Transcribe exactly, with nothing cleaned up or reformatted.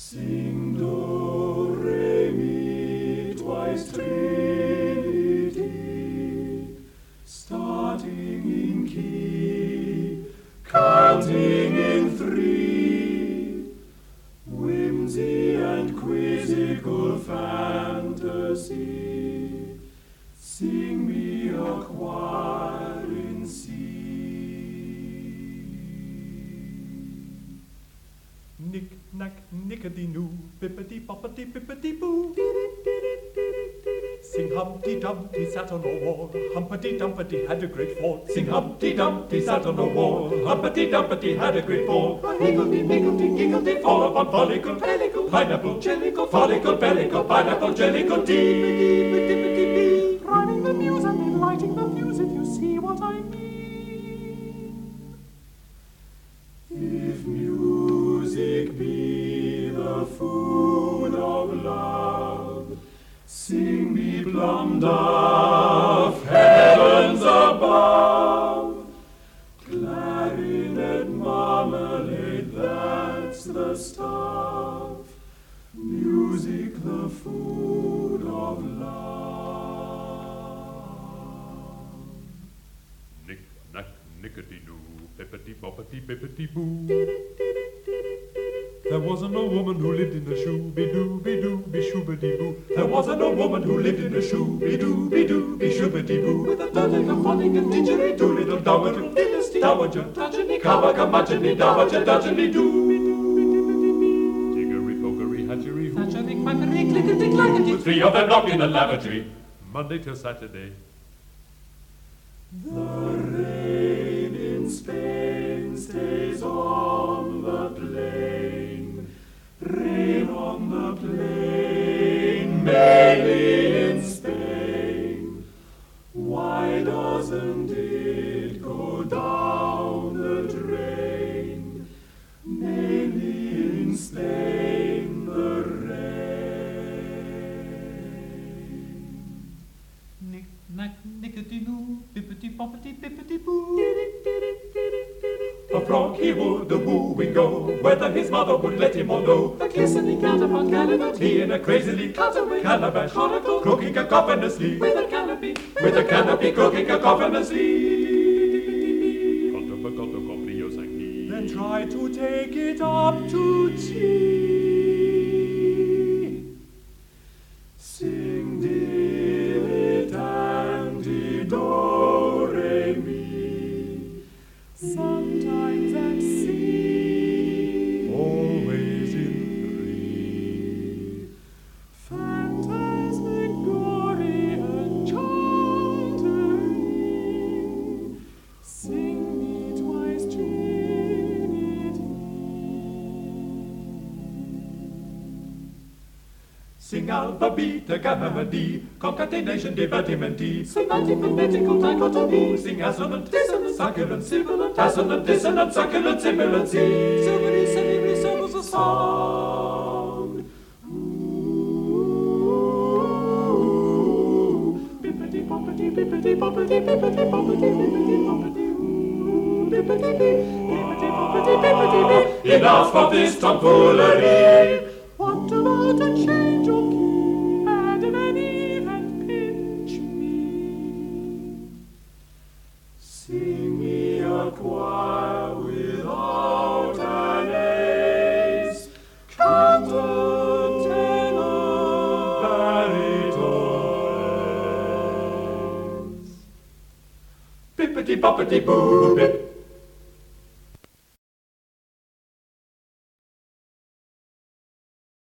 Sing do, re, mi, twice Trinity, starting in key, counting in three, whimsy and quizzical fantasy, sing me a choir in C. Knick, knack, nickety-noo, bippity-boppity, bippity-boo. Sing Humpty Dumpty sat on a wall, Humpty Dumpty had a great fall. Sing Humpty Dumpty sat on a wall, Humpty Dumpty had a great fall. Higgledy, piggledy, giggledy, fall upon follicle, pellicle, pineapple, jellicle, follicle, pellicle, pineapple, jellicle, dee. Rhyming the muse and then lighting the fuse, if you see what I mean. If music be the food of love, sing me plum duff, heavens above. Clarinet marmalade, that's the stuff. Music the food of love. Knick, knack, nickety-noo, bippity-boppity, bippity-boo. There wasn't a woman who lived in a shoo-be-doo-be-doo-be-shoo-be-dee-boo. There wasn't a woman who lived in a shoo-be-doo-be-doo-be-shoo-be-dee-boo. With a doddecaphonic and didgeridoo, little dowager, dynasty, dowager, dudgeony, kawaka-mudgeony, dowager, dudgeony-doo. Jiggery-pokery, hatchery, hoo. Hatchery, quackery, clickety, clackety. Three of them locked in the lavatory, Monday till Saturday. The rain in Spain stays on the plain, rain on the plain, mainly in Spain. Why doesn't it go down the drain? Mainly in Spain, the rain. Knick, knack, nickety-noo, bippity-boppity, bippity-boo. A frog he would a wooing go, whether his mother would let him or no. A glistening counterpart caliber, He in a crazily cutaway, calabash, coracle, cooking cacophonously, with a canopy, with a canopy cooking cacophonously. Then try to take it up to tea. Sing dilettante do re mi, sometimes at sea, Always in three. phantasmagoria chanting, sing me twice Trinity. sing alpha, beta, gamma, d, concatenation, divertimenti. Sing antiphonetical dichotomy, Sing assonant, dissonant, succulent, sibilant, assonant, dissonant, succulent, sibilant, si. silvery, silvery syllables of song. Ooh, bippity boppity, bippity boppity, bippity boppity, bippity boppity, ooh, bippity beep, bippity boppity, bippity beep. Enough of this tomfoolery. What about a change of key and an even pinch me? Sing me a choir without an ace, canto, tenor, baritones. Bippity boppity boo bip.